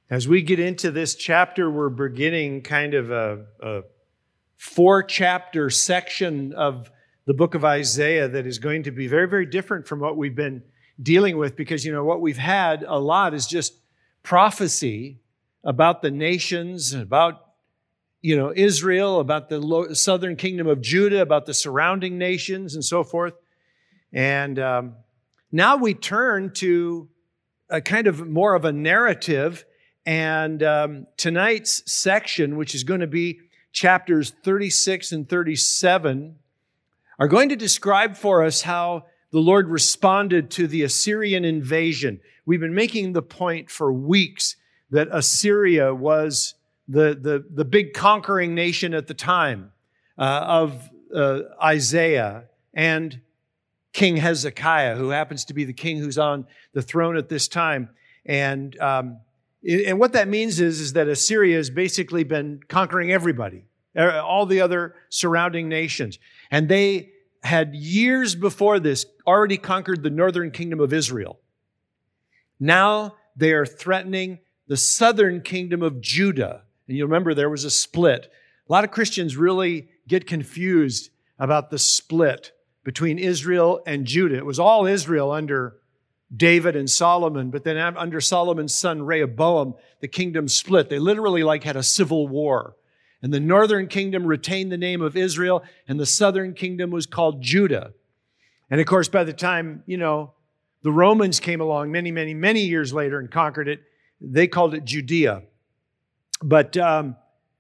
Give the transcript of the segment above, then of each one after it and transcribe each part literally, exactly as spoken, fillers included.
As we get into this chapter, we're beginning kind of a, a four-chapter section of the book of Isaiah that is going to be very, very different from what we've been dealing with, because, you know, what we've had a lot is just prophecy about the nations, about, you know, Israel, about the southern kingdom of Judah, about the surrounding nations and so forth. And um, now we turn to a kind of more of a narrative. And um, tonight's section, which is going to be chapters thirty-six and thirty-seven, are going to describe for us how the Lord responded to the Assyrian invasion. We've been making the point for weeks that Assyria was the, the, the big conquering nation at the time uh, of uh, Isaiah and King Hezekiah, who happens to be the king who's on the throne at this time. And um, And what that means is, is that Assyria has basically been conquering everybody, all the other surrounding nations. And they had years before this already conquered the northern kingdom of Israel. Now they are threatening the southern kingdom of Judah. And you remember there was a split. A lot of Christians really get confused about the split between Israel and Judah. It was all Israel under David and Solomon, but then under Solomon's son Rehoboam, the kingdom split. They literally like had a civil war. And the northern kingdom retained the name of Israel, and the southern kingdom was called Judah. And of course, by the time, you know, the Romans came along many, many, many years later and conquered it, they called it Judea. But um,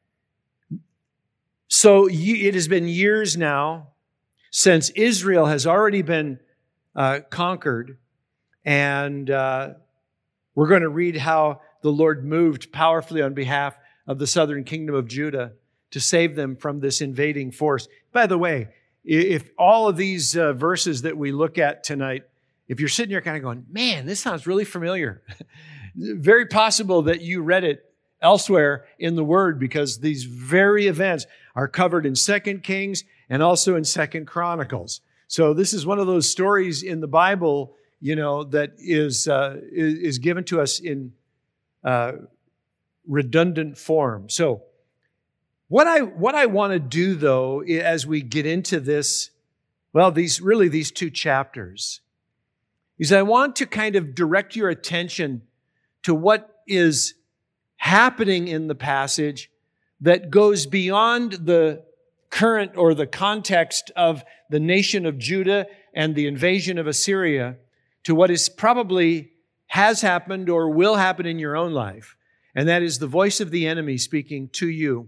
so it has been years now since Israel has already been uh, conquered. And uh, we're going to read how the Lord moved powerfully on behalf of the southern kingdom of Judah to save them from this invading force. By the way, if all of these uh, verses that we look at tonight, if you're sitting here kind of going, man, this sounds really familiar, very possible that you read it elsewhere in the Word, because these very events are covered in Second Kings and also in Second Chronicles. So this is one of those stories in the Bible, you know, that is uh, is given to us in uh, redundant form. So what I what I want to do, though, as we get into this, well, these really these two chapters, is I want to kind of direct your attention to what is happening in the passage that goes beyond the current or the context of the nation of Judah and the invasion of Assyria, to what is probably has happened or will happen in your own life. And that is the voice of the enemy speaking to you.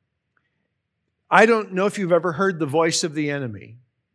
I don't know if you've ever heard the voice of the enemy.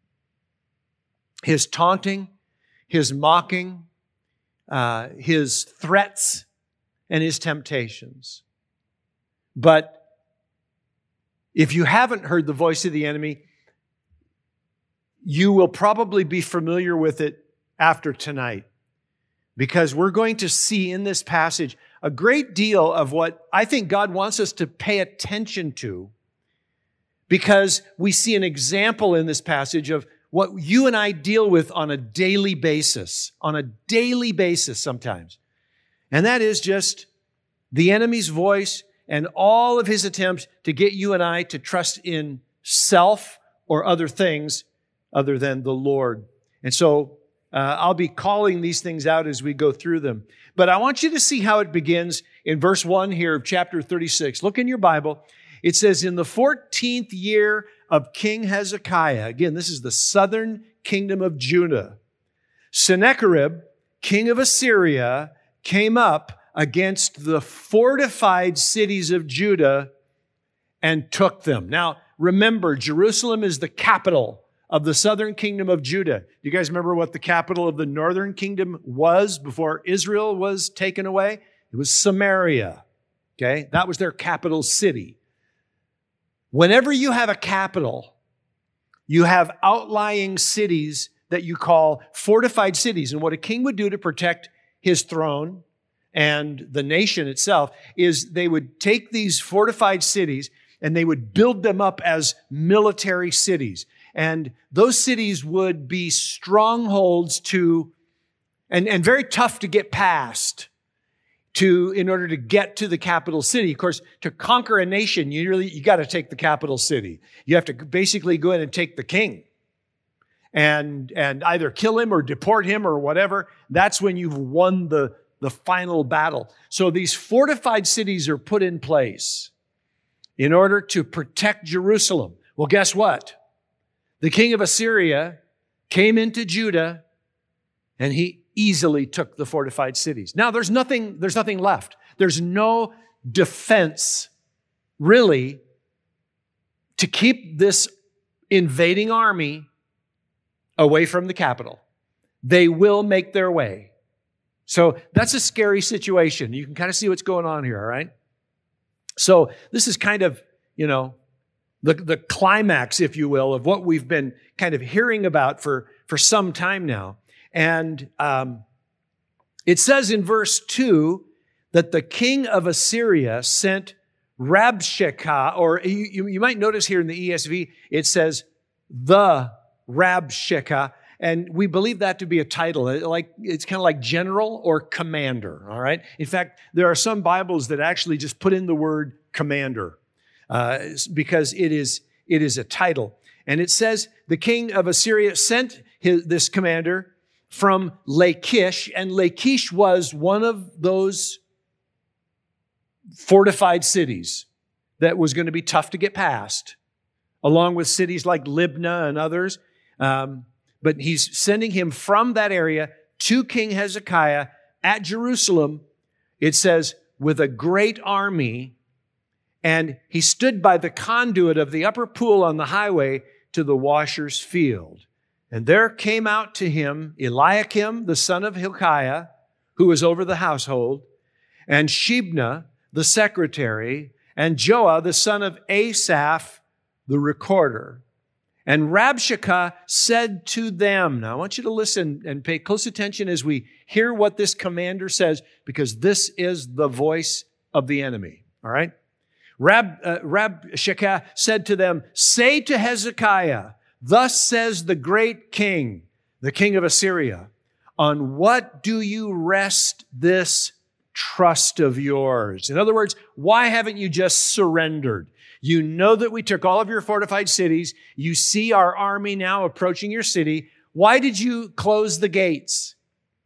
His taunting, his mocking, uh, his threats, and his temptations. But if you haven't heard the voice of the enemy, you will probably be familiar with it after tonight, because we're going to see in this passage a great deal of what I think God wants us to pay attention to, because we see an example in this passage of what you and I deal with on a daily basis, on a daily basis sometimes. And that is just the enemy's voice and all of his attempts to get you and I to trust in self or other things other than the Lord. And so Uh, I'll be calling these things out as we go through them. But I want you to see how it begins in verse one here of chapter thirty-six. Look in your Bible. It says, in the fourteenth year of King Hezekiah, again, this is the southern kingdom of Judah, Sennacherib, king of Assyria, came up against the fortified cities of Judah and took them. Now, remember, Jerusalem is the capital of the southern kingdom of Judah. Do you guys remember what the capital of the northern kingdom was before Israel was taken away? It was Samaria. Okay? That was their capital city. Whenever you have a capital, you have outlying cities that you call fortified cities. And what a king would do to protect his throne and the nation itself is they would take these fortified cities and they would build them up as military cities. And those cities would be strongholds to, and, and very tough to get past, to, in order to get to the capital city. Of course, to conquer a nation, you really, you got to take the capital city. You have to basically go in and take the king and, and either kill him or deport him or whatever. That's when you've won the, the final battle. So these fortified cities are put in place in order to protect Jerusalem. Well, guess what? The king of Assyria came into Judah and he easily took the fortified cities. Now there's nothing, there's nothing left. There's no defense really to keep this invading army away from the capital. They will make their way. So that's a scary situation. You can kind of see what's going on here, all right? So this is kind of, you know, the, the climax, if you will, of what we've been kind of hearing about for, for some time now. And um, it says in verse two that the king of Assyria sent Rabshakeh, or you, you might notice here in the E S V, it says the Rabshakeh, and we believe that to be a title. Like it's kind of like general or commander, all right? In fact, there are some Bibles that actually just put in the word commander uh, because it is, it is a title. And it says the king of Assyria sent his, this commander from Lachish, and Lachish was one of those fortified cities that was going to be tough to get past, along with cities like Libnah and others. Um, but he's sending him from that area to King Hezekiah at Jerusalem, it says, with a great army. And he stood by the conduit of the upper pool on the highway to the washer's field. And there came out to him Eliakim, the son of Hilkiah, who was over the household, and Shebna, the secretary, and Joah, the son of Asaph, the recorder. And Rabshakeh said to them, now I want you to listen and pay close attention as we hear what this commander says, because this is the voice of the enemy, all right? Rab, uh, Rabshakeh said to them, say to Hezekiah, thus says the great king, the king of Assyria, on what do you rest this trust of yours? In other words, why haven't you just surrendered? You know that we took all of your fortified cities. You see our army now approaching your city. Why did you close the gates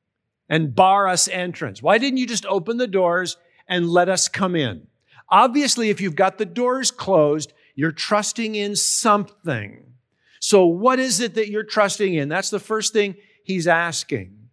and bar us entrance? Why didn't you just open the doors and let us come in? Obviously, if you've got the doors closed, you're trusting in something. So what is it that you're trusting in? That's the first thing he's asking.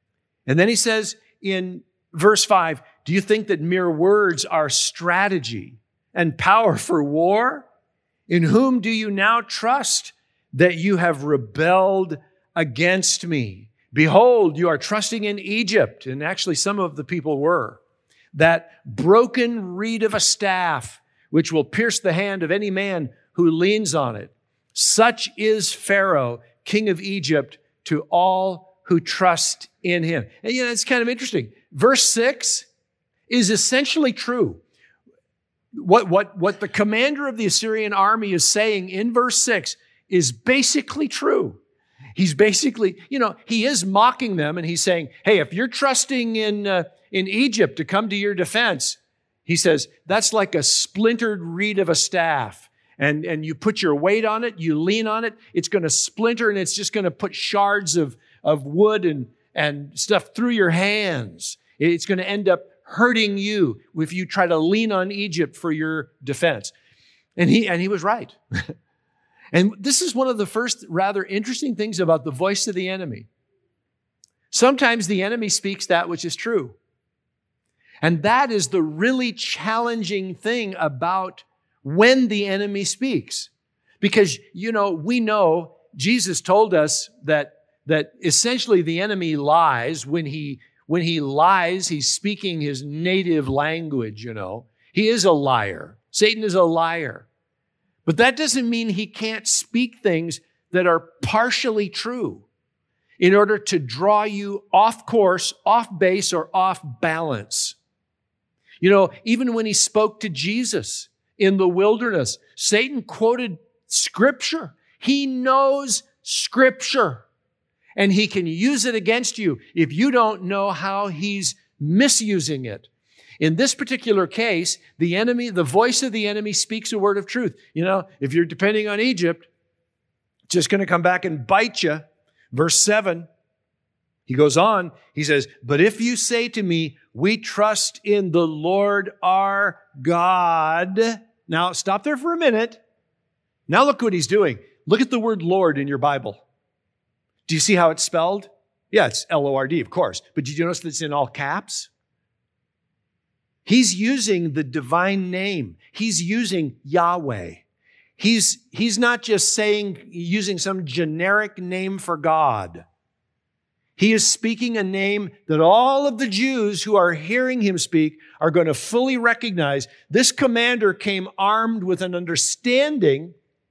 And then he says in verse five, do you think that mere words are strategy and power for war? In whom do you now trust that you have rebelled against me? Behold, you are trusting in Egypt. And actually some of the people were. That broken reed of a staff, which will pierce the hand of any man who leans on it. Such is Pharaoh, king of Egypt, to all who trust in him. And you know, it's kind of interesting. Verse six is essentially true. What, what, what the commander of the Assyrian army is saying in verse six is basically true. He's basically, you know, he is mocking them and he's saying, hey, if you're trusting in, uh, in Egypt to come to your defense, he says, that's like a splintered reed of a staff. And, and you put your weight on it, you lean on it, it's going to splinter and it's just going to put shards of, of wood and, and stuff through your hands. It's going to end up hurting you if you try to lean on Egypt for your defense. And he, and he was right. And this is one of the first rather interesting things about the voice of the enemy. Sometimes the enemy speaks that which is true. And that is the really challenging thing about when the enemy speaks. Because, you know, we know Jesus told us that, that essentially the enemy lies. When he, when he lies, he's speaking his native language, you know. He is a liar. Satan is a liar. But that doesn't mean he can't speak things that are partially true in order to draw you off course, off base, or off balance. You know, even when he spoke to Jesus in the wilderness, Satan quoted Scripture. He knows Scripture, and he can use it against you if you don't know how he's misusing it. In this particular case, the enemy, the voice of the enemy speaks a word of truth. You know, if you're depending on Egypt, it's just going to come back and bite you. Verse seven, he goes on, he says, but if you say to me, we trust in the Lord our God. Now, stop there for a minute. Now look what he's doing. Look at the word Lord in your Bible. Do you see how it's spelled? Yeah, it's L O R D, of course. But did you notice that it's in all caps? He's using the divine name. He's using Yahweh. He's, he's not just saying, using some generic name for God. He is speaking a name that all of the Jews who are hearing him speak are going to fully recognize. This commander came armed with an understanding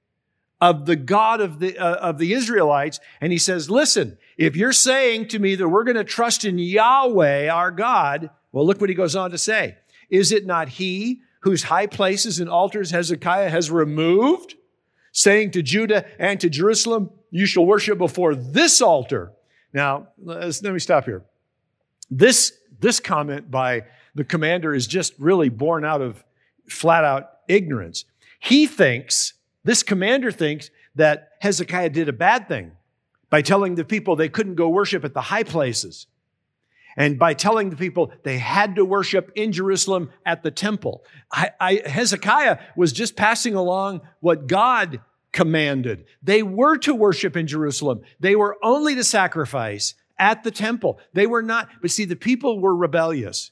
of the God of the, uh, of the Israelites. And he says, listen, if you're saying to me that we're going to trust in Yahweh, our God, well, look what he goes on to say. Is it not he whose high places and altars Hezekiah has removed, saying to Judah and to Jerusalem, you shall worship before this altar? Now, let me stop here. This, this comment by the commander is just really born out of flat out ignorance. He thinks, this commander thinks that Hezekiah did a bad thing by telling the people they couldn't go worship at the high places. And by telling the people they had to worship in Jerusalem at the temple. I, I, Hezekiah was just passing along what God commanded. They were to worship in Jerusalem. They were only to sacrifice at the temple. They were not, but see, the people were rebellious.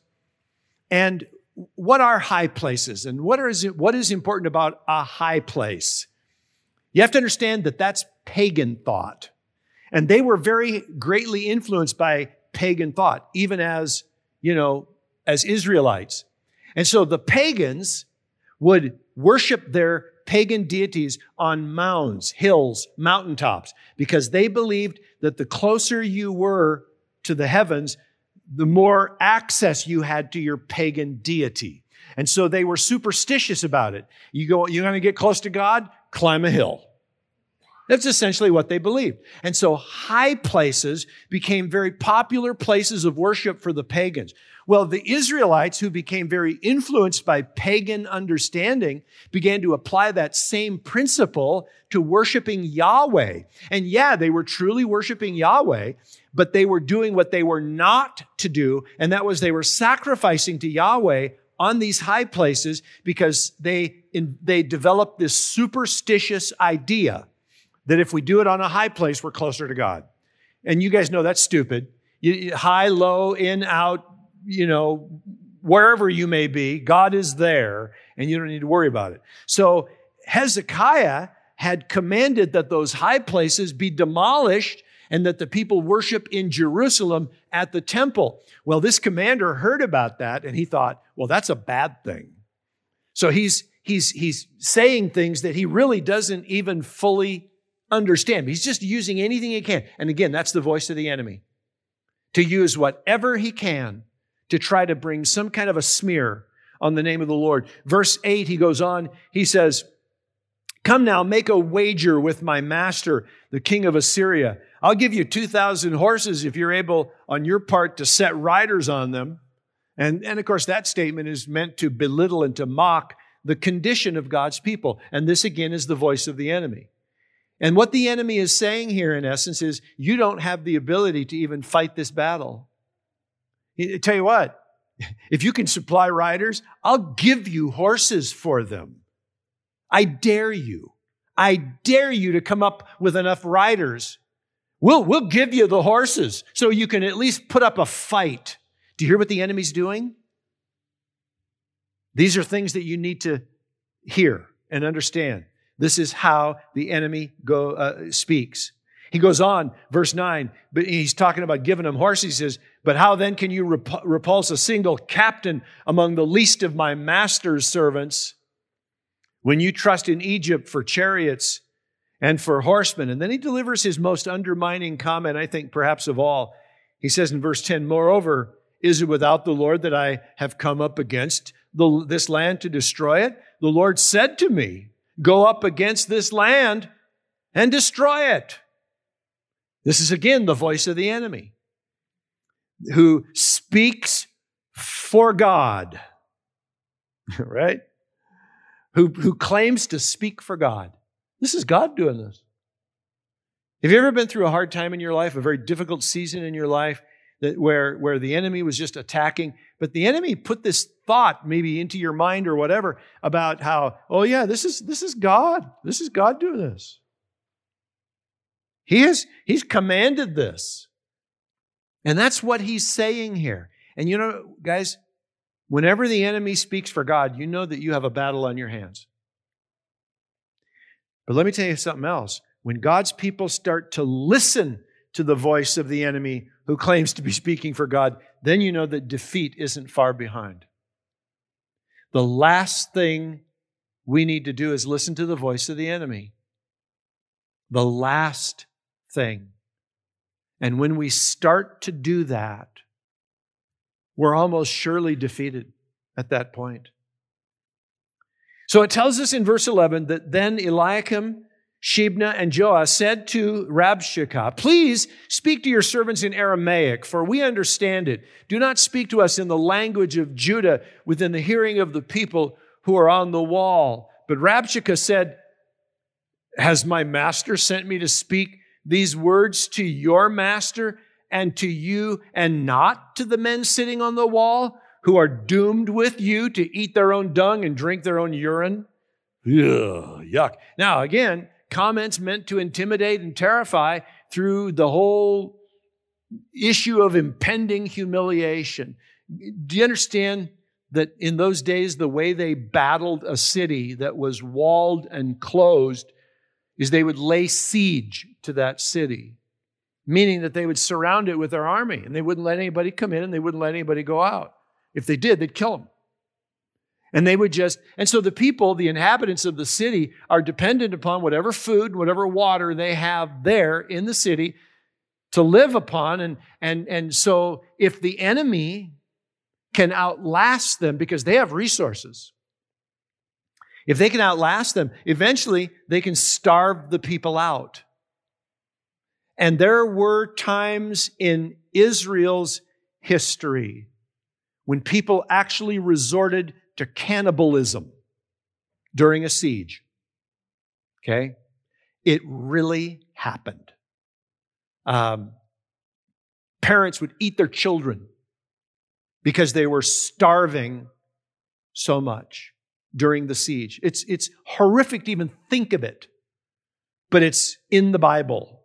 And what are high places? And what is it, what is important about a high place? You have to understand that that's pagan thought. And they were very greatly influenced by pagan thought, even as, you know, as Israelites. And so the pagans would worship their pagan deities on mounds, hills, mountaintops, because they believed that the closer you were to the heavens, the more access you had to your pagan deity. And so they were superstitious about it. You go, you're going to get close to God? Climb a hill. That's essentially what they believed. And so high places became very popular places of worship for the pagans. Well, the Israelites, who became very influenced by pagan understanding, began to apply that same principle to worshiping Yahweh. And yeah, they were truly worshiping Yahweh, but they were doing what they were not to do, and that was they were sacrificing to Yahweh on these high places because they, in, they developed this superstitious idea that if we do it on a high place, we're closer to God. And you guys know that's stupid. You, high, low, in, out, you know, wherever you may be, God is there, and you don't need to worry about it. So Hezekiah had commanded that those high places be demolished and that the people worship in Jerusalem at the temple. Well, this commander heard about that, and he thought, well, that's a bad thing. So he's, he's, he's saying things that he really doesn't even fully understand. He's just using anything he can. And again, that's the voice of the enemy. To use whatever he can to try to bring some kind of a smear on the name of the Lord. Verse eight, he goes on, he says, come now, make a wager with my master, the king of Assyria. I'll give you two thousand horses if you're able on your part to set riders on them. And, and of course, that statement is meant to belittle and to mock the condition of God's people. And this again is the voice of the enemy. And what the enemy is saying here, in essence, is you don't have the ability to even fight this battle. I tell you what, if you can supply riders, I'll give you horses for them. I dare you. I dare you to come up with enough riders. We'll, we'll give you the horses so you can at least put up a fight. Do you hear what the enemy's doing? These are things that you need to hear and understand. This is how the enemy go, uh, speaks. He goes on, verse nine, but he's talking about giving them horses. He says, but how then can you rep- repulse a single captain among the least of my master's servants when you trust in Egypt for chariots and for horsemen? And then he delivers his most undermining comment, I think, perhaps of all. He says in verse ten, moreover, is it without the Lord that I have come up against the, this land to destroy it? The Lord said to me, go up against this land and destroy it. This is again the voice of the enemy who speaks for God, right? Who, who claims to speak for God. This is God doing this. Have you ever been through a hard time in your life, a very difficult season in your life, that where, where the enemy was just attacking, but the enemy put this thought maybe into your mind or whatever about how, oh yeah, this is, this is God. This is God doing this. He has, he's commanded this. And that's what he's saying here. And you know, guys, whenever the enemy speaks for God, you know that you have a battle on your hands. But let me tell you something else. When God's people start to listen to the voice of the enemy who claims to be speaking for God, then you know that defeat isn't far behind. The last thing we need to do is listen to the voice of the enemy. The last thing. And when we start to do that, we're almost surely defeated at that point. So it tells us in verse eleven that then Eliakim, Shebna, and Joah said to Rabshakeh, please speak to your servants in Aramaic, for we understand it. Do not speak to us in the language of Judah within the hearing of the people who are on the wall. But Rabshakeh said, has my master sent me to speak these words to your master and to you, and not to the men sitting on the wall who are doomed with you to eat their own dung and drink their own urine? Ugh, yuck. Now, again, comments meant to intimidate and terrify through the whole issue of impending humiliation. Do you understand that in those days, the way they battled a city that was walled and closed is they would lay siege to that city, meaning that they would surround it with their army and they wouldn't let anybody come in and they wouldn't let anybody go out. If they did, they'd kill them. And they would just, and so the people, the inhabitants of the city, are dependent upon whatever food, whatever water they have there in the city to live upon. And, and, and so if the enemy can outlast them, because they have resources, if they can outlast them, eventually they can starve the people out. And there were times in Israel's history when people actually resorted to cannibalism during a siege. Okay? It really happened. Um, parents would eat their children because they were starving so much during the siege. It's, it's horrific to even think of it, but it's in the Bible.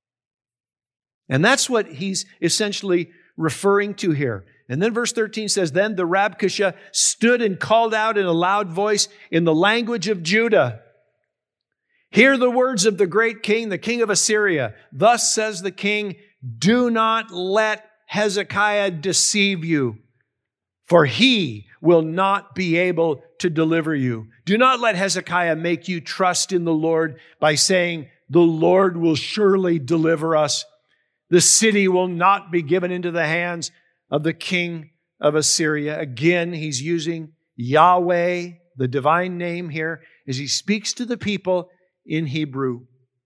And that's what he's essentially referring to here. And then verse thirteen says, then the Rabshakeh stood and called out in a loud voice in the language of Judah, hear the words of the great king, the king of Assyria. Thus says the king, do not let Hezekiah deceive you, for he will not be able to deliver you. Do not let Hezekiah make you trust in the Lord by saying, the Lord will surely deliver us. The city will not be given into the hands of the king of Assyria. Again, he's using Yahweh, the divine name here, as he speaks to the people in Hebrew.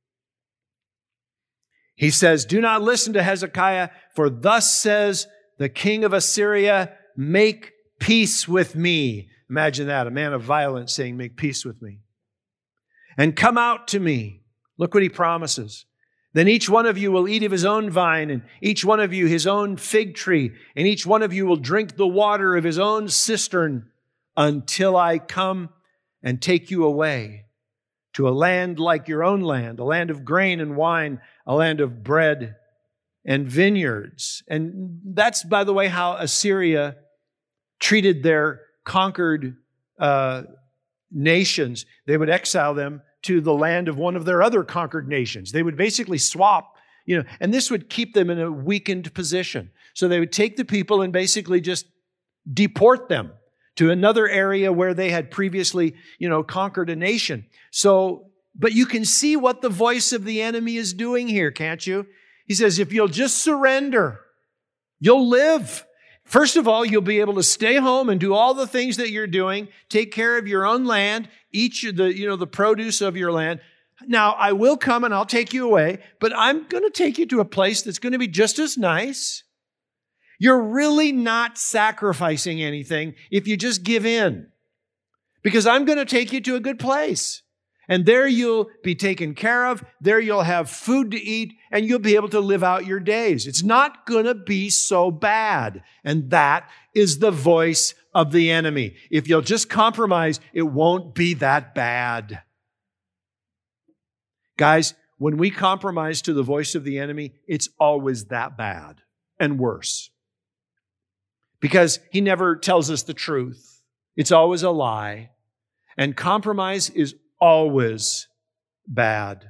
He says, do not listen to Hezekiah, for thus says the king of Assyria, make peace with me. Imagine that, a man of violence saying, make peace with me. And come out to me. Look what he promises. Then each one of you will eat of his own vine, and each one of you his own fig tree, and each one of you will drink the water of his own cistern until I come and take you away to a land like your own land, a land of grain and wine, a land of bread and vineyards. And that's, by the way, how Assyria treated their conquered uh, nations. They would exile them to the land of one of their other conquered nations. They would basically swap, you know, and this would keep them in a weakened position. So they would take the people and basically just deport them to another area where they had previously, you know, conquered a nation. So, but you can see what the voice of the enemy is doing here, can't you? He says, if you'll just surrender, you'll live. First of all, you'll be able to stay home and do all the things that you're doing, take care of your own land, eat the, you know, the produce of your land. Now, I will come and I'll take you away, but I'm going to take you to a place that's going to be just as nice. You're really not sacrificing anything if you just give in. Because I'm going to take you to a good place. And there you'll be taken care of. There you'll have food to eat, and you'll be able to live out your days. It's not going to be so bad. And that is the voice of the enemy. If you'll just compromise, it won't be that bad. Guys, when we compromise to the voice of the enemy, it's always that bad and worse. Because he never tells us the truth. It's always a lie. And compromise is always bad.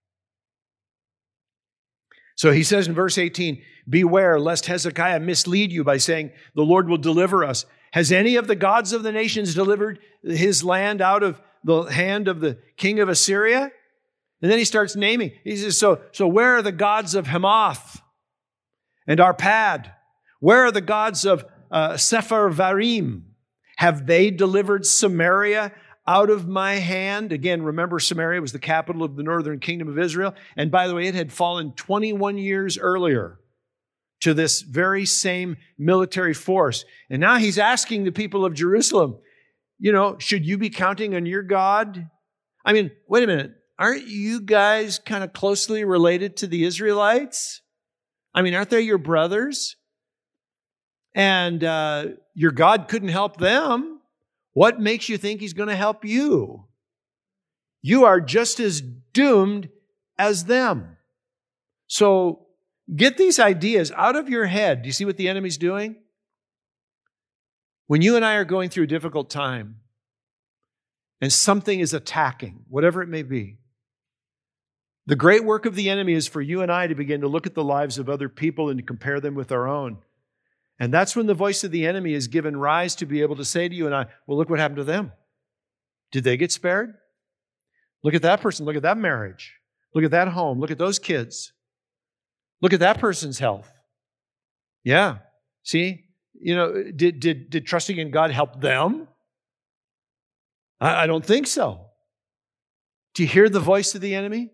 So he says in verse eighteen, beware lest Hezekiah mislead you by saying, the Lord will deliver us. Has any of the gods of the nations delivered his land out of the hand of the king of Assyria? And then he starts naming. He says, so, so where are the gods of Hamath and Arpad? Where are the gods of uh, Sepharvaim? Have they delivered Samaria out of my hand? Again, remember Samaria was the capital of the northern kingdom of Israel. And by the way, it had fallen twenty-one years earlier to this very same military force. And now he's asking the people of Jerusalem, you know, should you be counting on your God? I mean, wait a minute. Aren't you guys kind of closely related to the Israelites? I mean, aren't they your brothers? And uh, your God couldn't help them. What makes you think he's going to help you? You are just as doomed as them. So get these ideas out of your head. Do you see what the enemy's doing? When you and I are going through a difficult time and something is attacking, whatever it may be, the great work of the enemy is for you and I to begin to look at the lives of other people and to compare them with our own. And that's when the voice of the enemy is given rise to be able to say to you and I, well, look what happened to them. Did they get spared? Look at that person. Look at that marriage. Look at that home. Look at those kids. Look at that person's health. Yeah. See? You know, did, did, did trusting in God help them? I, I don't think so. Do you hear the voice of the enemy?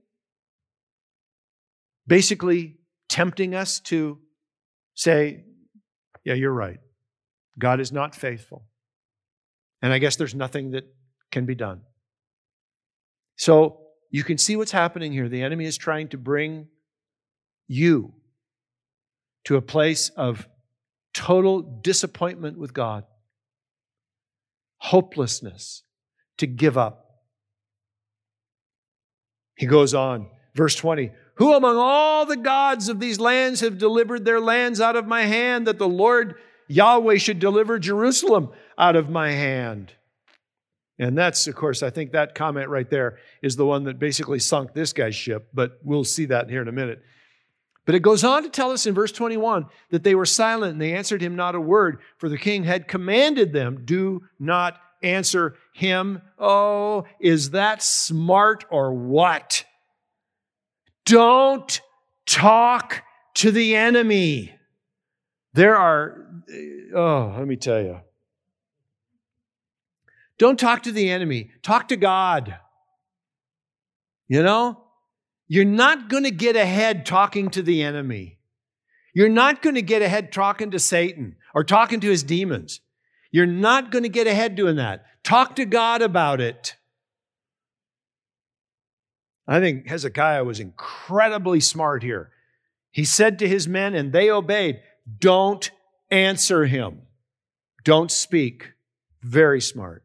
Basically tempting us to say, yeah, you're right. God is not faithful. And I guess there's nothing that can be done. So you can see what's happening here. The enemy is trying to bring you to a place of total disappointment with God, hopelessness, to give up. He goes on, verse twenty, who among all the gods of these lands have delivered their lands out of my hand, that the Lord Yahweh should deliver Jerusalem out of my hand? And that's, of course, I think that comment right there is the one that basically sunk this guy's ship, but we'll see that here in a minute. But it goes on to tell us in verse twenty-one that they were silent and they answered him not a word, for the king had commanded them, do not answer him. Oh, is that smart or what? Don't talk to the enemy. There are, oh, let me tell you. Don't talk to the enemy. Talk to God. You know, you're not going to get ahead talking to the enemy. You're not going to get ahead talking to Satan or talking to his demons. You're not going to get ahead doing that. Talk to God about it. I think Hezekiah was incredibly smart here. He said to his men, and they obeyed, don't answer him. Don't speak. Very smart.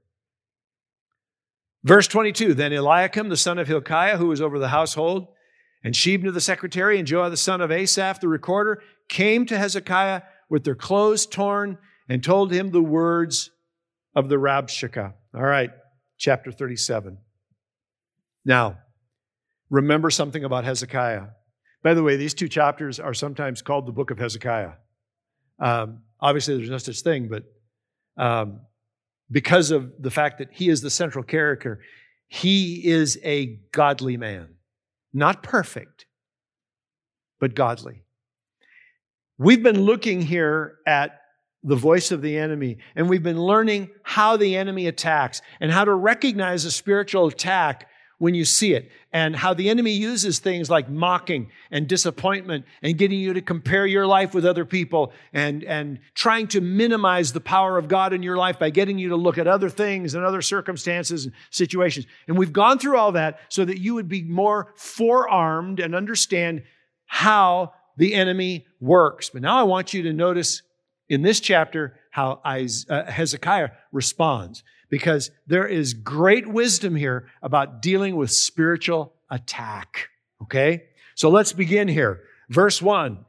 Verse twenty-two, then Eliakim, the son of Hilkiah, who was over the household, and Shebna the secretary, and Joah the son of Asaph the recorder, came to Hezekiah with their clothes torn and told him the words of the Rabshakeh. All right, chapter thirty-seven. Now, remember something about Hezekiah. By the way, these two chapters are sometimes called the book of Hezekiah. Um, obviously, there's no such thing, but um, because of the fact that he is the central character, he is a godly man. Not perfect, but godly. We've been looking here at the voice of the enemy, and we've been learning how the enemy attacks and how to recognize a spiritual attack when you see it, and how the enemy uses things like mocking and disappointment and getting you to compare your life with other people and, and trying to minimize the power of God in your life by getting you to look at other things and other circumstances and situations. And we've gone through all that so that you would be more forearmed and understand how the enemy works. But now I want you to notice in this chapter how Hezekiah responds, because there is great wisdom here about dealing with spiritual attack. Okay? So let's begin here. Verse one.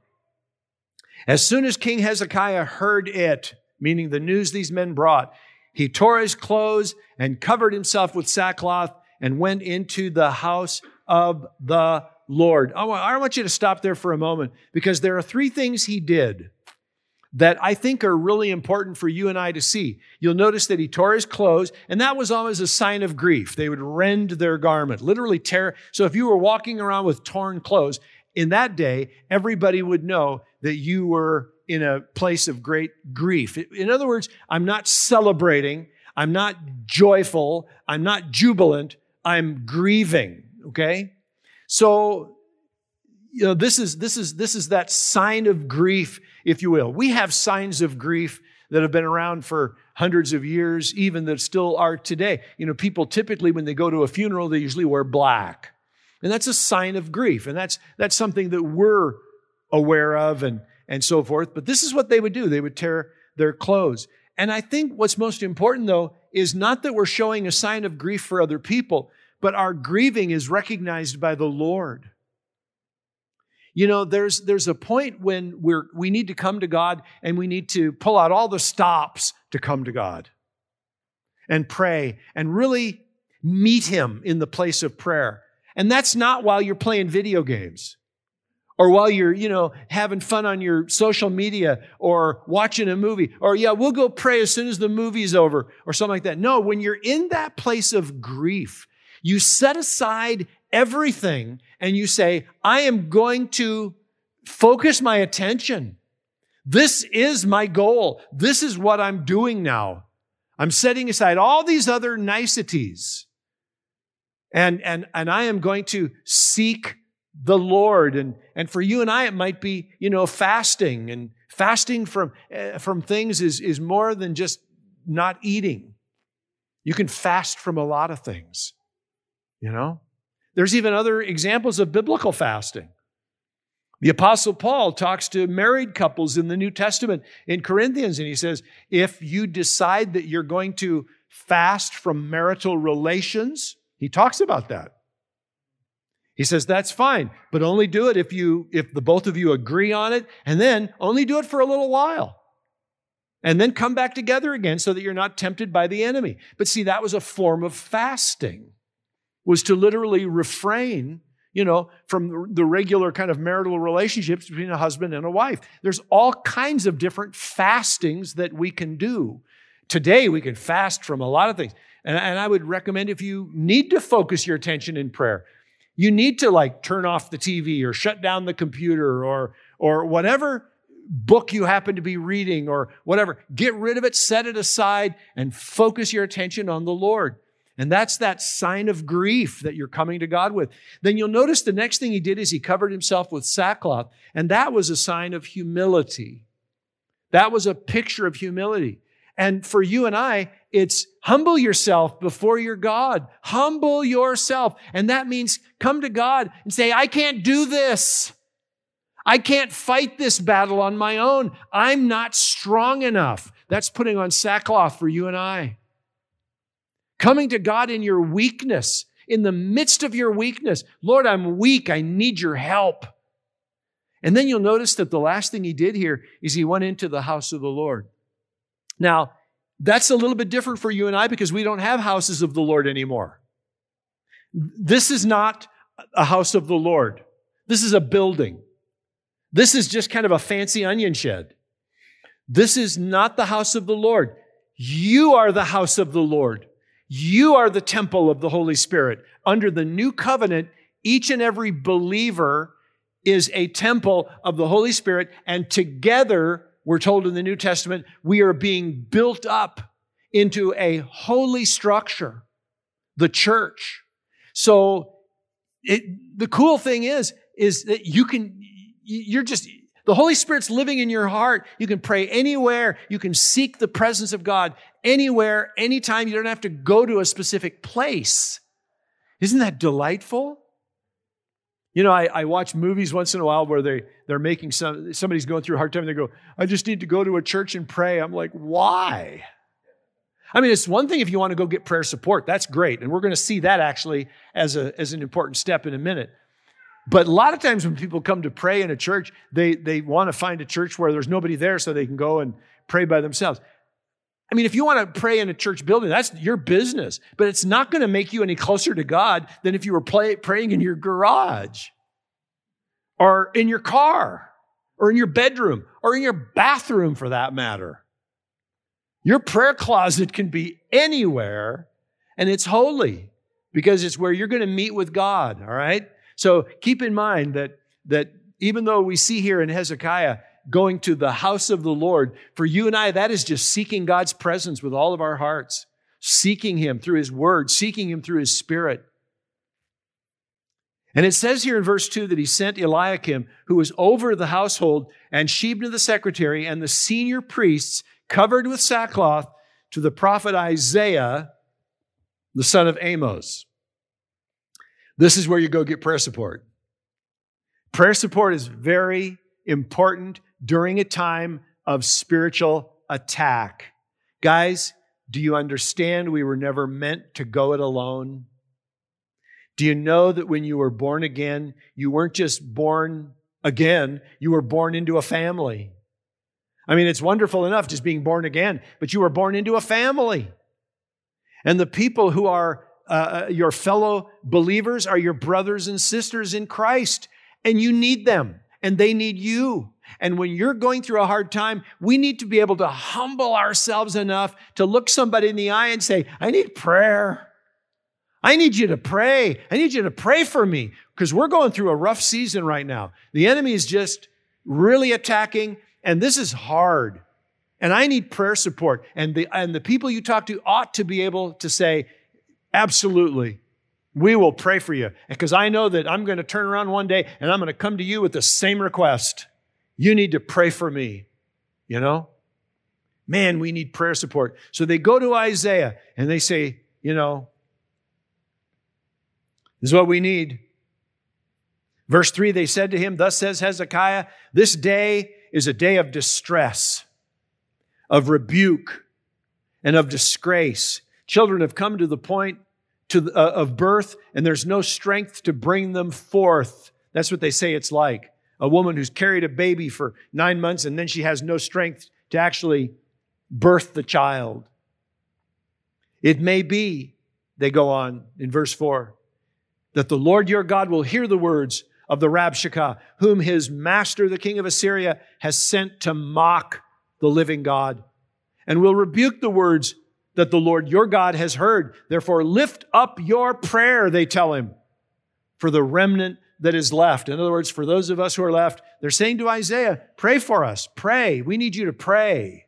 As soon as King Hezekiah heard it, meaning the news these men brought, he tore his clothes and covered himself with sackcloth and went into the house of the Lord. I want you to stop there for a moment, because there are three things he did that I think are really important for you and I to see. You'll notice that he tore his clothes, and that was always a sign of grief. They would rend their garment, literally tear. So if you were walking around with torn clothes, in that day, everybody would know that you were in a place of great grief. In other words, I'm not celebrating, I'm not joyful, I'm not jubilant, I'm grieving, okay? So, you know, this is this is this is that sign of grief, if you will. We have signs of grief that have been around for hundreds of years, even that still are today. You know, people typically, when they go to a funeral, they usually wear black. And that's a sign of grief. And that's that's something that we're aware of and, and so forth. But this is what they would do. They would tear their clothes. And I think what's most important, though, is not that we're showing a sign of grief for other people, but our grieving is recognized by the Lord. You know, there's there's a point when we're we need to come to God, and we need to pull out all the stops to come to God and pray and really meet Him in the place of prayer. And that's not while you're playing video games or while you're, you know, having fun on your social media or watching a movie, or, yeah, we'll go pray as soon as the movie's over or something like that. No, when you're in that place of grief, you set aside everything and you say, I am going to focus my attention. This is my goal. This is what I'm doing now. I'm setting aside all these other niceties. And, and, and I am going to seek the Lord. And, and for you and I, it might be, you know, fasting. And fasting from, uh, from things is, is more than just not eating. You can fast from a lot of things, you know. There's even other examples of biblical fasting. The Apostle Paul talks to married couples in the New Testament in Corinthians, and he says, if you decide that you're going to fast from marital relations, he talks about that. He says, that's fine, but only do it if you, if the both of you agree on it, and then only do it for a little while. And then come back together again so that you're not tempted by the enemy. But see, that was a form of fasting, was to literally refrain, you know, from the regular kind of marital relationships between a husband and a wife. There's all kinds of different fastings that we can do. Today, we can fast from a lot of things. And, and I would recommend, if you need to focus your attention in prayer, you need to like turn off the T V or shut down the computer or, or whatever book you happen to be reading or whatever. Get rid of it, set it aside, and focus your attention on the Lord. And that's that sign of grief that you're coming to God with. Then you'll notice the next thing he did is he covered himself with sackcloth. And that was a sign of humility. That was a picture of humility. And for you and I, it's humble yourself before your God. Humble yourself. And that means come to God and say, I can't do this. I can't fight this battle on my own. I'm not strong enough. That's putting on sackcloth for you and I. Coming to God in your weakness, in the midst of your weakness. Lord, I'm weak. I need your help. And then you'll notice that the last thing he did here is he went into the house of the Lord. Now, that's a little bit different for you and I because we don't have houses of the Lord anymore. This is not a house of the Lord. This is a building. This is just kind of a fancy onion shed. This is not the house of the Lord. You are the house of the Lord. You are the temple of the Holy Spirit. Under the new covenant, each and every believer is a temple of the Holy Spirit, and together, we're told in the New Testament, we are being built up into a holy structure, the church. So it, the cool thing is, is that you can, you're just, the Holy Spirit's living in your heart. You can pray anywhere. You can seek the presence of God anywhere, anytime. You don't have to go to a specific place. Isn't that delightful? You know, I, I watch movies once in a while where they, they're making some, somebody's going through a hard time and they go, I just need to go to a church and pray. I'm like, why? I mean, it's one thing if you want to go get prayer support. That's great. And we're going to see that actually as, a, as an important step in a minute. But a lot of times when people come to pray in a church, they, they want to find a church where there's nobody there so they can go and pray by themselves. I mean, if you want to pray in a church building, that's your business. But it's not going to make you any closer to God than if you were play, praying in your garage or in your car or in your bedroom or in your bathroom for that matter. Your prayer closet can be anywhere, and it's holy because it's where you're going to meet with God, all right? So keep in mind that, that even though we see here in Hezekiah going to the house of the Lord, for you and I, that is just seeking God's presence with all of our hearts, seeking Him through His Word, seeking Him through His Spirit. And it says here in verse two that he sent Eliakim, who was over the household, and Shebna the secretary, and the senior priests covered with sackcloth to the prophet Isaiah, the son of Amos. This is where you go get prayer support. Prayer support is very important during a time of spiritual attack. Guys, do you understand we were never meant to go it alone? Do you know that when you were born again, you weren't just born again, you were born into a family? I mean, it's wonderful enough just being born again, but you were born into a family. And the people who are uh, your fellow believers are your brothers and sisters in Christ, and you need them, and they need you. And when you're going through a hard time, we need to be able to humble ourselves enough to look somebody in the eye and say, I need prayer. I need you to pray. I need you to pray for me because we're going through a rough season right now. The enemy is just really attacking, and this is hard. And I need prayer support. And the, and the people you talk to ought to be able to say, absolutely, we will pray for you. Because I know that I'm going to turn around one day and I'm going to come to you with the same request. You need to pray for me, you know? Man, we need prayer support. So they go to Isaiah and they say, you know, this is what we need. Verse three, they said to him, thus says Hezekiah, this day is a day of distress, of rebuke, and of disgrace. Children have come to the point to the, uh, of birth, and there's no strength to bring them forth. That's what they say it's like. A woman who's carried a baby for nine months, and then she has no strength to actually birth the child. It may be, they go on in verse four, that the Lord your God will hear the words of the Rabshakeh, whom his master, the king of Assyria, has sent to mock the living God, and will rebuke the words that the Lord your God has heard. Therefore, lift up your prayer, they tell him, for the remnant that is left. In other words, for those of us who are left, they're saying to Isaiah, pray for us, pray. We need you to pray.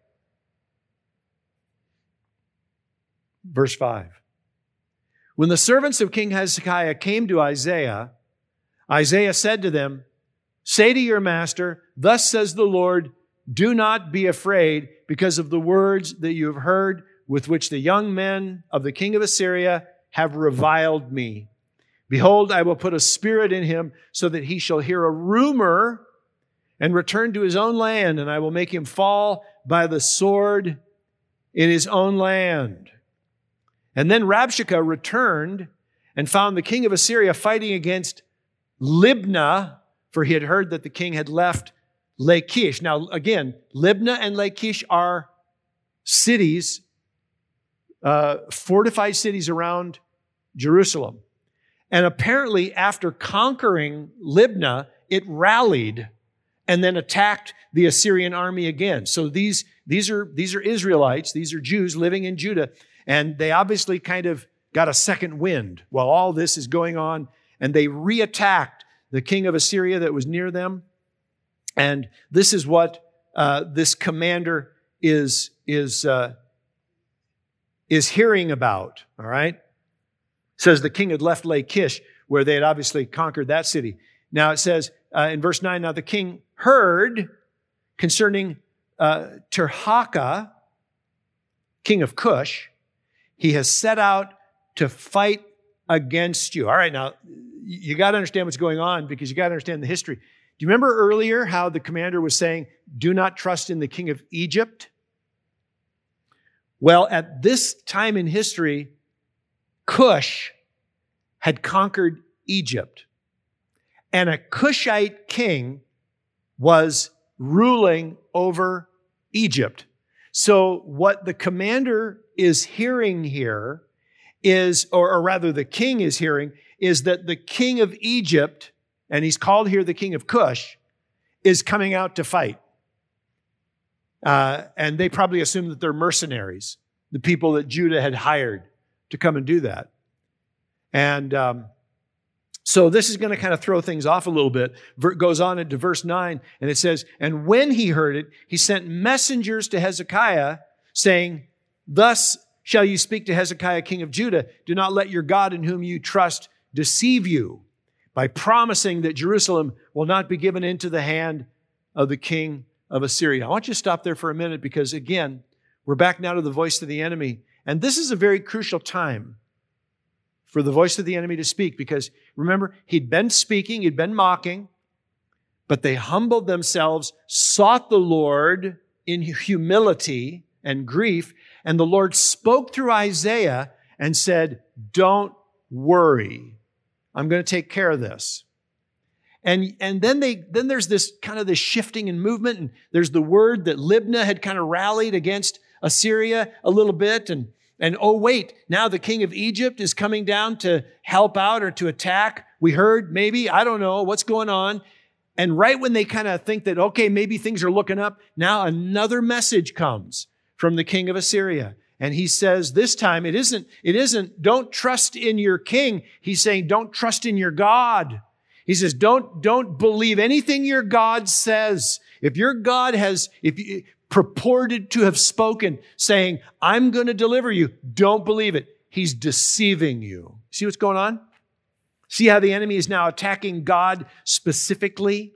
Verse five. When the servants of King Hezekiah came to Isaiah, Isaiah said to them, say to your master, thus says the Lord, do not be afraid because of the words that you have heard with which the young men of the king of Assyria have reviled me. Behold, I will put a spirit in him so that he shall hear a rumor and return to his own land, and I will make him fall by the sword in his own land. And then Rabshakeh returned and found the king of Assyria fighting against Libnah, for he had heard that the king had left Lachish. Now, again, Libnah and Lachish are cities, uh, fortified cities around Jerusalem. And apparently, after conquering Libnah, it rallied and then attacked the Assyrian army again. So these, these are, these are Israelites, these are Jews living in Judah, and they obviously kind of got a second wind while all this is going on, and they reattacked the king of Assyria that was near them. And this is what uh, this commander is, is, uh, is hearing about, all right? says the king had left Lachish, where they had obviously conquered that city. Now it says uh, in verse nine, now the king heard concerning uh, Tirhakah, king of Cush, he has set out to fight against you. All right, now you got to understand what's going on because you got to understand the history. Do you remember earlier how the commander was saying, do not trust in the king of Egypt? Well, at this time in history, Cush had conquered Egypt. And a Cushite king was ruling over Egypt. So what the commander is hearing here is, or, or rather the king is hearing, is that the king of Egypt, and he's called here the king of Cush, is coming out to fight. Uh, and they probably assume that they're mercenaries, the people that Judah had hired to come and do that. And um, so this is going to kind of throw things off a little bit. It goes on into verse nine, and it says, and when he heard it, he sent messengers to Hezekiah, saying, thus shall you speak to Hezekiah, king of Judah, do not let your God in whom you trust deceive you by promising that Jerusalem will not be given into the hand of the king of Assyria. I want you to stop there for a minute because, again, we're back now to the voice of the enemy. And this is a very crucial time for the voice of the enemy to speak because, remember, he'd been speaking, he'd been mocking, but they humbled themselves, sought the Lord in humility and grief, and the Lord spoke through Isaiah and said, don't worry. I'm going to take care of this. And, and then they then there's this kind of this shifting and movement, and there's the word that Libnah had kind of rallied against Assyria a little bit, and and oh wait, now the king of Egypt is coming down to help out or to attack. We heard, maybe, I don't know what's going on. And right when they kind of think that, okay, maybe things are looking up, now another message comes from the king of Assyria. And he says this time, it isn't, it isn't, don't trust in your king. He's saying, don't trust in your God. He says, don't, don't believe anything your God says. If your God has, if you, purported to have spoken saying, I'm going to deliver you, don't believe it. He's deceiving you. See what's going on? See how the enemy is now attacking God specifically?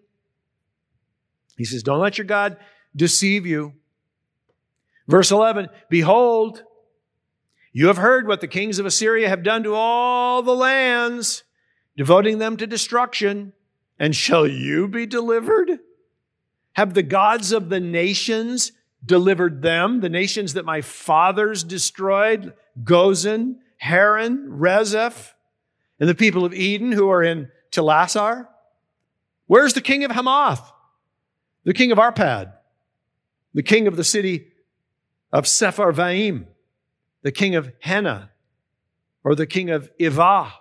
He says, don't let your God deceive you. Verse eleven, behold, you have heard what the kings of Assyria have done to all the lands, devoting them to destruction. And shall you be delivered? Have the gods of the nations delivered them, the nations that my fathers destroyed, Gozan, Haran, Rezeph, and the people of Eden who are in Telassar? Where's the king of Hamath? The king of Arpad? The king of the city of Sepharvaim? The king of Hena? Or the king of Ivah?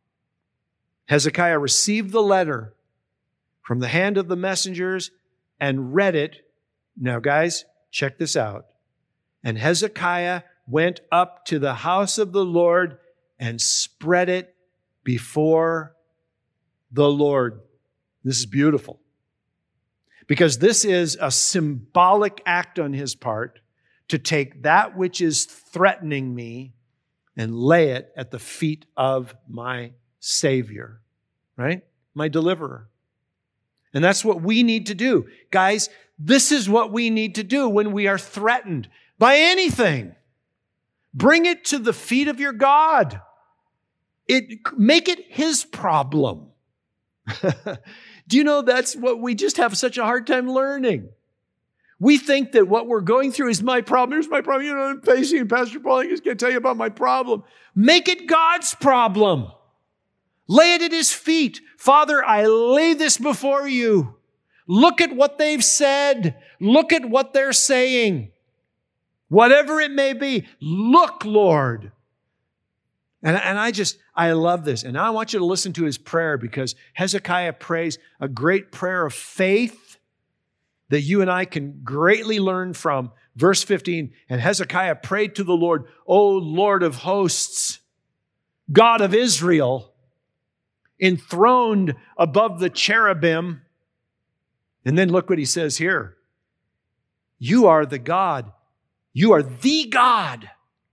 Hezekiah received the letter from the hand of the messengers and read it. Now, guys, check this out. And Hezekiah went up to the house of the Lord and spread it before the Lord. This is beautiful. Because this is a symbolic act on his part to take that which is threatening me and lay it at the feet of my Savior, right? My deliverer. And that's what we need to do. Guys, this is what we need to do when we are threatened by anything. Bring it to the feet of your God. It, make it His problem. Do you know that's what we just have such a hard time learning? We think that what we're going through is my problem. Here's my problem. You know, I'm facing, Pastor Paul, I just can't tell you about my problem. Make it God's problem. Lay it at His feet. Father, I lay this before you. Look at what they've said. Look at what they're saying. Whatever it may be, look, Lord. And, and I just, I love this. And now I want you to listen to his prayer because Hezekiah prays a great prayer of faith that you and I can greatly learn from. Verse fifteen, and Hezekiah prayed to the Lord, O Lord of hosts, God of Israel, enthroned above the cherubim. And then look what he says here. You are the God. You are the God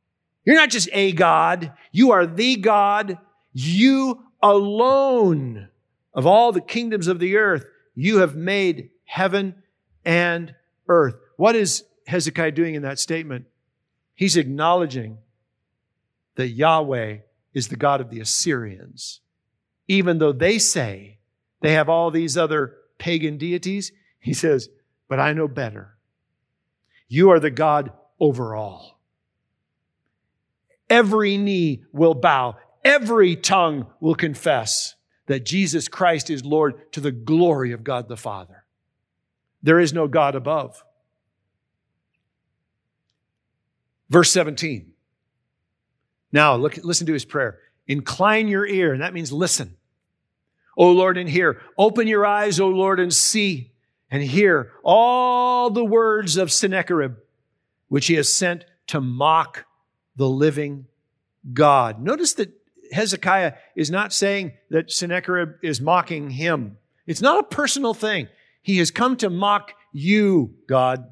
You're not just a God. You are the God. You alone of all the kingdoms of the earth, you have made heaven and earth. What is Hezekiah doing in that statement? He's acknowledging that Yahweh is the God of the Assyrians. Even though they say they have all these other pagan deities, he says, but I know better. You are the God over all. Every knee will bow. Every tongue will confess that Jesus Christ is Lord to the glory of God the Father. There is no God above. Verse seventeen. Now, look, listen to his prayer. Incline your ear, and that means listen. O Lord, and hear. Open your eyes, O Lord, and see and hear all the words of Sennacherib, which he has sent to mock the living God. Notice that Hezekiah is not saying that Sennacherib is mocking him. It's not a personal thing. He has come to mock you, God.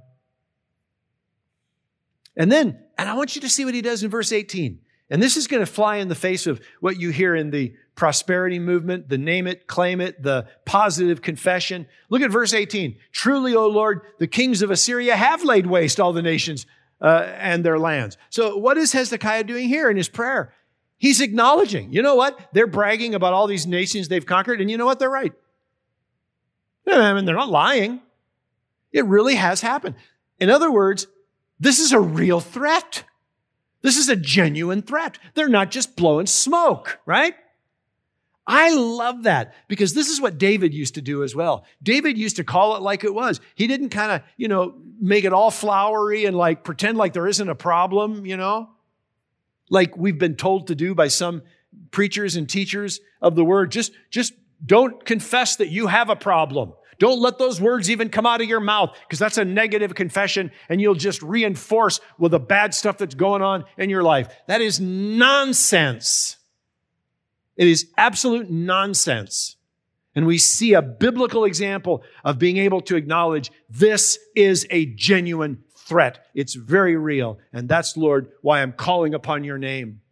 And then, and I want you to see what he does in verse eighteen. And this is going to fly in the face of what you hear in the prosperity movement, the name it, claim it, the positive confession. Look at verse eighteen. Truly, O Lord, the kings of Assyria have laid waste all the nations uh, and their lands. So what is Hezekiah doing here in his prayer? He's acknowledging, you know what? They're bragging about all these nations they've conquered, and you know what? They're right. I mean, they're not lying. It really has happened. In other words, this is a real threat. This is a genuine threat. They're not just blowing smoke, right? I love that because this is what David used to do as well. David used to call it like it was. He didn't kind of, you know, make it all flowery and like pretend like there isn't a problem, you know, like we've been told to do by some preachers and teachers of the word. Just, just don't confess that you have a problem. Don't let those words even come out of your mouth because that's a negative confession and you'll just reinforce with the bad stuff that's going on in your life. That is nonsense. It is absolute nonsense. And we see a biblical example of being able to acknowledge this is a genuine threat. It's very real. And that's, Lord, why I'm calling upon your name.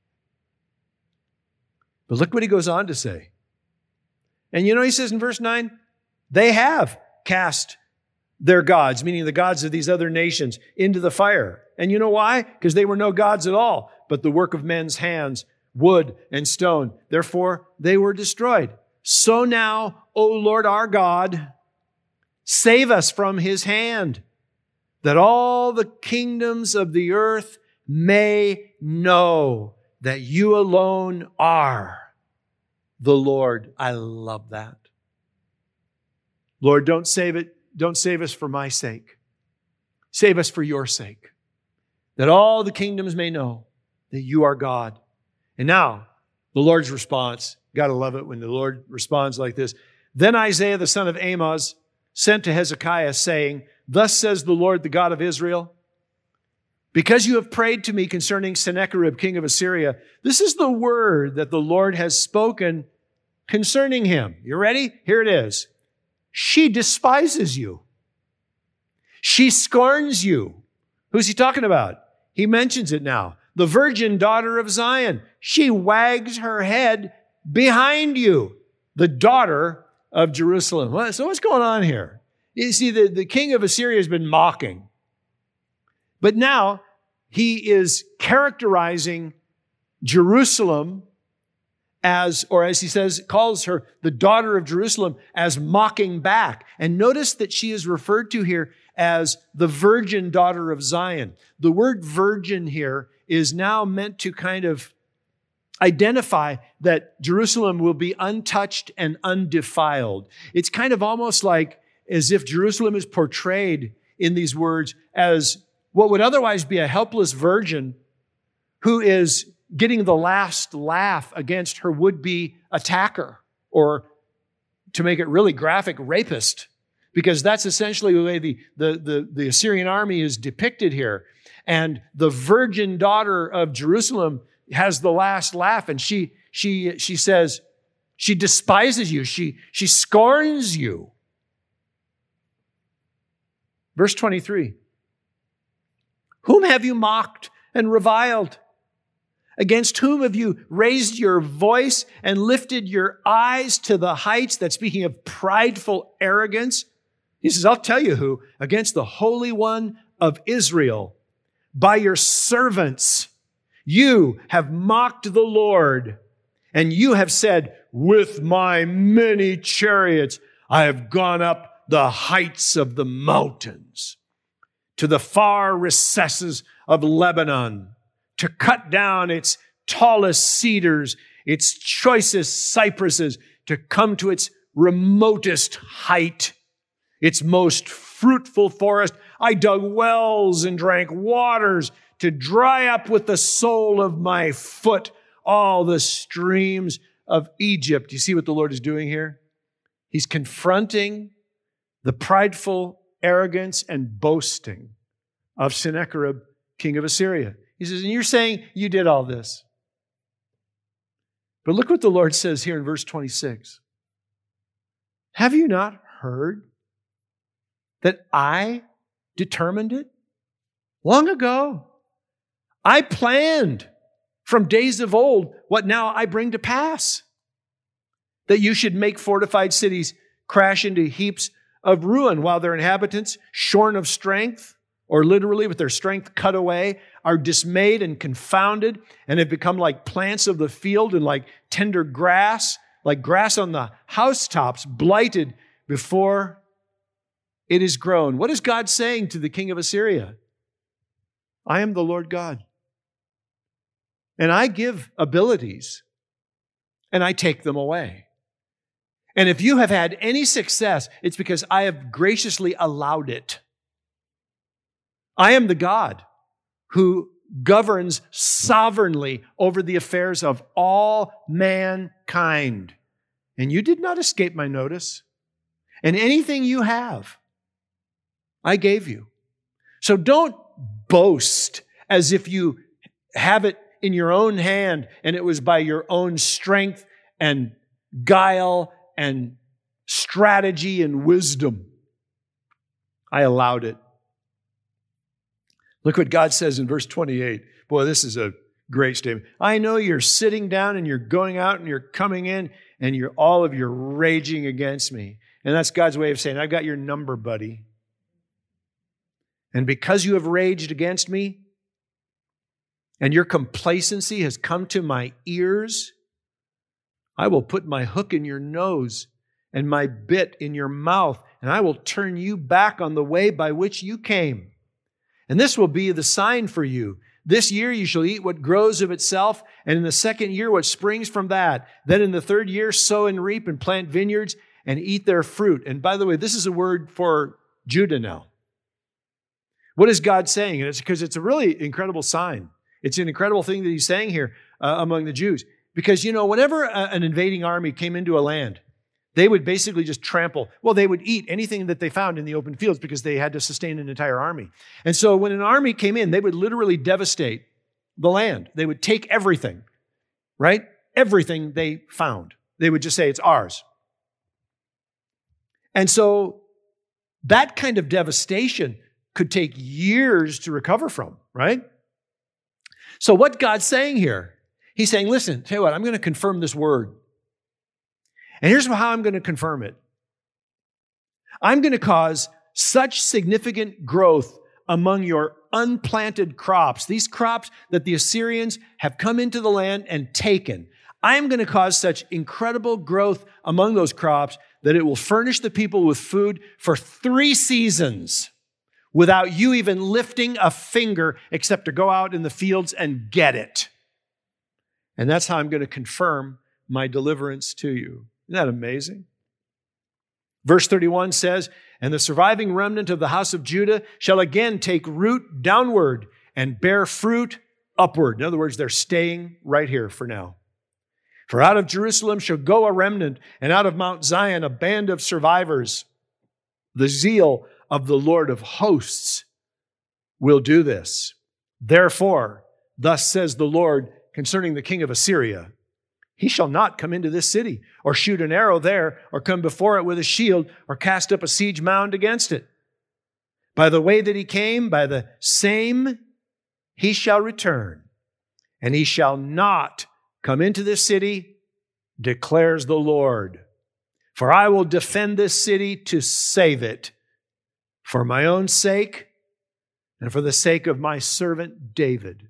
But look what he goes on to say. And you know, he says in verse nine, they have cast their gods, meaning the gods of these other nations, into the fire. And you know why? Because they were no gods at all, but the work of men's hands, wood and stone. Therefore, they were destroyed. So now, O Lord our God, save us from his hand, that all the kingdoms of the earth may know that you alone are the Lord. I love that. Lord, don't save it. Don't save us for my sake. Save us for your sake, that all the kingdoms may know that you are God. And now, the Lord's response. Got to love it when the Lord responds like this. Then Isaiah, the son of Amoz, sent to Hezekiah, saying, Thus says the Lord, the God of Israel, because you have prayed to me concerning Sennacherib, king of Assyria, this is the word that the Lord has spoken concerning him. You ready? Here it is. She despises you. She scorns you. Who's he talking about? He mentions it now. The virgin daughter of Zion. She wags her head behind you. The daughter of Jerusalem. So what's going on here? You see, the, the king of Assyria has been mocking. But now he is characterizing Jerusalem as, or as he says, calls her the daughter of Jerusalem as mocking back. And notice that she is referred to here as the virgin daughter of Zion. The word virgin here is now meant to kind of identify that Jerusalem will be untouched and undefiled. It's kind of almost like as if Jerusalem is portrayed in these words as what would otherwise be a helpless virgin who is getting the last laugh against her would-be attacker, or to make it really graphic, rapist, because that's essentially the way the, the, the, the Assyrian army is depicted here. And the virgin daughter of Jerusalem has the last laugh, and she, she, she says, she despises you. She, she scorns you. Verse twenty-three. Whom have you mocked and reviled? Against whom have you raised your voice and lifted your eyes to the heights? That's speaking of prideful arrogance. He says, I'll tell you who. Against the Holy One of Israel. By your servants, you have mocked the Lord. And you have said, with my many chariots, I have gone up the heights of the mountains to the far recesses of Lebanon, to cut down its tallest cedars, its choicest cypresses, to come to its remotest height, its most fruitful forest. I dug wells and drank waters to dry up with the sole of my foot all the streams of Egypt. You see what the Lord is doing here? He's confronting the prideful arrogance and boasting of Sennacherib, king of Assyria. He says, and you're saying you did all this. But look what the Lord says here in verse twenty-six. Have you not heard that I determined it? Long ago, I planned from days of old what now I bring to pass. That you should make fortified cities crash into heaps of ruin while their inhabitants, shorn of strength, or literally with their strength cut away, are dismayed and confounded and have become like plants of the field and like tender grass, like grass on the housetops, blighted before it is grown. What is God saying to the king of Assyria? I am the Lord God. And I give abilities and I take them away. And if you have had any success, it's because I have graciously allowed it. I am the God who governs sovereignly over the affairs of all mankind. And you did not escape my notice. And anything you have, I gave you. So don't boast as if you have it in your own hand and it was by your own strength and guile and strategy and wisdom. I allowed it. Look what God says in verse twenty-eight. Boy, this is a great statement. I know you're sitting down and you're going out and you're coming in and you're all of you raging against me. And that's God's way of saying, I've got your number, buddy. And because you have raged against me and your complacency has come to my ears, I will put my hook in your nose and my bit in your mouth, and I will turn you back on the way by which you came. And this will be the sign for you. This year you shall eat what grows of itself, and in the second year what springs from that. Then in the third year sow and reap and plant vineyards and eat their fruit. And by the way, this is a word for Judah now. What is God saying? And it's because it's a really incredible sign. It's an incredible thing that he's saying here uh, among the Jews. Because, you know, whenever a, an invading army came into a land, they would basically just trample. Well, they would eat anything that they found in the open fields because they had to sustain an entire army. And so when an army came in, they would literally devastate the land. They would take everything, right? Everything they found. They would just say, it's ours. And so that kind of devastation could take years to recover from, right? So what God's saying here, he's saying, listen, tell you what, I'm going to confirm this word. And here's how I'm going to confirm it. I'm going to cause such significant growth among your unplanted crops, these crops that the Assyrians have come into the land and taken. I am going to cause such incredible growth among those crops that it will furnish the people with food for three seasons without you even lifting a finger except to go out in the fields and get it. And that's how I'm going to confirm my deliverance to you. Isn't that amazing? Verse thirty-one says, and the surviving remnant of the house of Judah shall again take root downward and bear fruit upward. In other words, they're staying right here for now. For out of Jerusalem shall go a remnant, and out of Mount Zion a band of survivors. The zeal of the Lord of hosts will do this. Therefore, thus says the Lord concerning the king of Assyria, he shall not come into this city, or shoot an arrow there, or come before it with a shield, or cast up a siege mound against it. By the way that he came, by the same he shall return, and he shall not come into this city, declares the Lord. For I will defend this city to save it, for my own sake and for the sake of my servant David.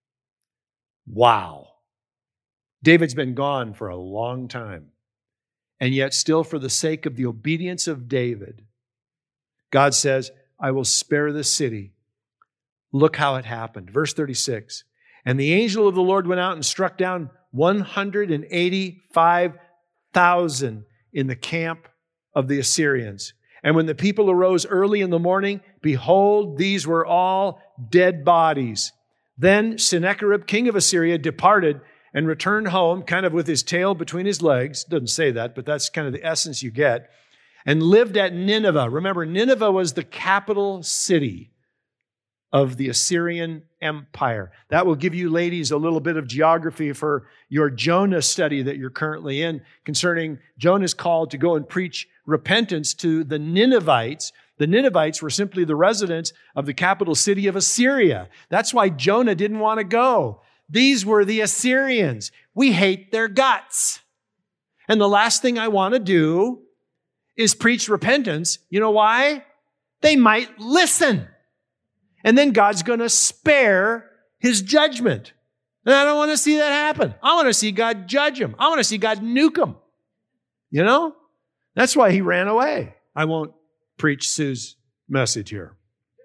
Wow. David's been gone for a long time. And yet still for the sake of the obedience of David, God says, I will spare the city. Look how it happened. Verse thirty-six. And the angel of the Lord went out and struck down one hundred eighty-five thousand in the camp of the Assyrians. And when the people arose early in the morning, behold, these were all dead bodies. Then Sennacherib, king of Assyria, departed and returned home, kind of with his tail between his legs. Doesn't say that, but that's kind of the essence you get. And lived at Nineveh. Remember, Nineveh was the capital city of the Assyrian Empire. That will give you ladies a little bit of geography for your Jonah study that you're currently in concerning Jonah's call to go and preach repentance to the Ninevites. The Ninevites were simply the residents of the capital city of Assyria. That's why Jonah didn't want to go. These were the Assyrians. We hate their guts. And the last thing I want to do is preach repentance. You know why? They might listen. And then God's going to spare his judgment. And I don't want to see that happen. I want to see God judge them. I want to see God nuke them. You know? That's why he ran away. I won't preach Sue's message here.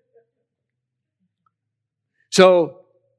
So,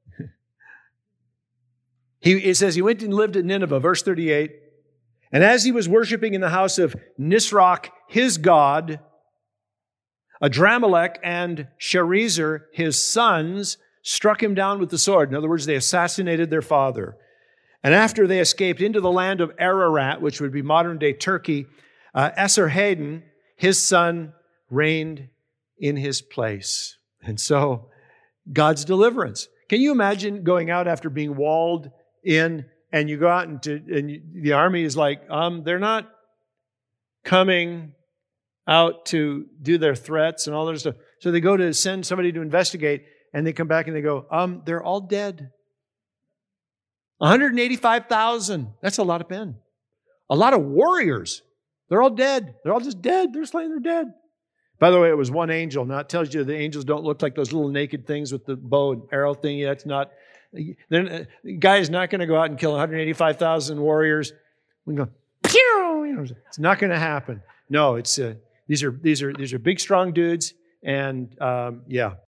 he, it says he went and lived at Nineveh, verse thirty-eight. And as he was worshiping in the house of Nisroch, his god, Adramelech and Sharezer, his sons, struck him down with the sword. In other words, they assassinated their father. And after they escaped into the land of Ararat, which would be modern-day Turkey, uh, Esarhaddon, his son, reigned in his place. And so, God's deliverance. Can you imagine going out after being walled in, and you go out and, to, and you, the army is like, um, they're not coming out to do their threats and all that stuff. So they go to send somebody to investigate, and they come back and they go, um, they're all dead. one hundred eighty-five thousand. That's a lot of men. A lot of warriors. They're all dead. They're all just dead. They're slain. They're dead. By the way, it was one angel. Now it tells you the angels don't look like those little naked things with the bow and arrow thing. That's not. The guy is not going to go out and kill one hundred eighty-five thousand warriors. We can go, pew! You know, it's not going to happen. No, it's uh, these are these are these are big, strong dudes, and um, yeah.